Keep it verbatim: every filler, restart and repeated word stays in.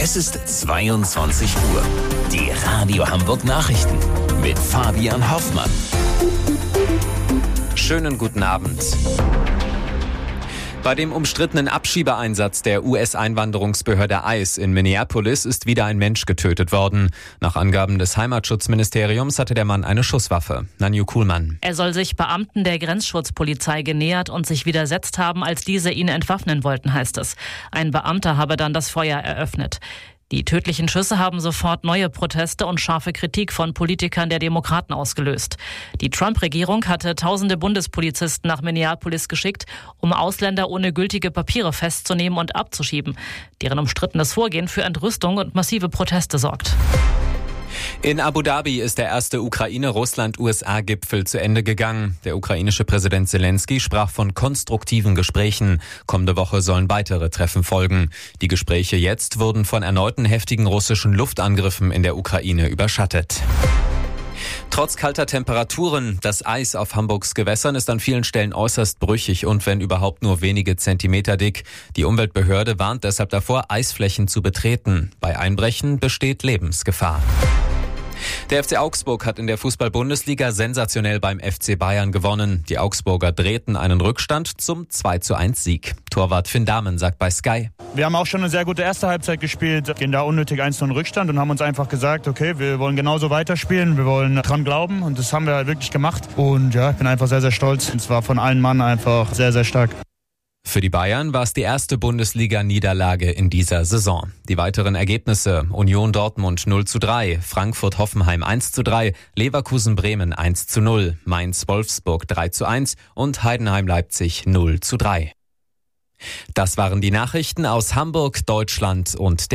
Es ist zweiundzwanzig Uhr. Die Radio Hamburg Nachrichten mit Fabian Hoffmann. Schönen guten Abend. Bei dem umstrittenen Abschiebeeinsatz der U S-Einwanderungsbehörde ICE in Minneapolis ist wieder ein Mensch getötet worden. Nach Angaben des Heimatschutzministeriums hatte der Mann eine Schusswaffe. Nanju Kuhlmann. Er soll sich Beamten der Grenzschutzpolizei genähert und sich widersetzt haben, als diese ihn entwaffnen wollten, heißt es. Ein Beamter habe dann das Feuer eröffnet. Die tödlichen Schüsse haben sofort neue Proteste und scharfe Kritik von Politikern der Demokraten ausgelöst. Die Trump-Regierung hatte tausende Bundespolizisten nach Minneapolis geschickt, um Ausländer ohne gültige Papiere festzunehmen und abzuschieben. Deren umstrittenes Vorgehen für Entrüstung und massive Proteste sorgt. In Abu Dhabi ist der erste Ukraine-Russland-U S A-Gipfel zu Ende gegangen. Der ukrainische Präsident Zelensky sprach von konstruktiven Gesprächen. Kommende Woche sollen weitere Treffen folgen. Die Gespräche jetzt wurden von erneuten heftigen russischen Luftangriffen in der Ukraine überschattet. Trotz kalter Temperaturen, das Eis auf Hamburgs Gewässern ist an vielen Stellen äußerst brüchig und wenn überhaupt nur wenige Zentimeter dick. Die Umweltbehörde warnt deshalb davor, Eisflächen zu betreten. Bei Einbrechen besteht Lebensgefahr. Der F C Augsburg hat in der Fußball-Bundesliga sensationell beim F C Bayern gewonnen. Die Augsburger drehten einen Rückstand zum zwei zu eins Sieg. Torwart Finn Dahmen sagt bei Sky: Wir haben auch schon eine sehr gute erste Halbzeit gespielt, gehen da unnötig eins zu null Rückstand und haben uns einfach gesagt, okay, wir wollen genauso weiterspielen, wir wollen dran glauben und das haben wir halt wirklich gemacht. Und ja, ich bin einfach sehr, sehr stolz. Und zwar von allen Mann einfach sehr, sehr stark. Für die Bayern war es die erste Bundesliga-Niederlage in dieser Saison. Die weiteren Ergebnisse: Union Dortmund null zu drei, Frankfurt Hoffenheim eins zu drei, Leverkusen Bremen eins zu null, Mainz Wolfsburg drei zu eins und Heidenheim Leipzig null zu drei. Das waren die Nachrichten aus Hamburg, Deutschland und der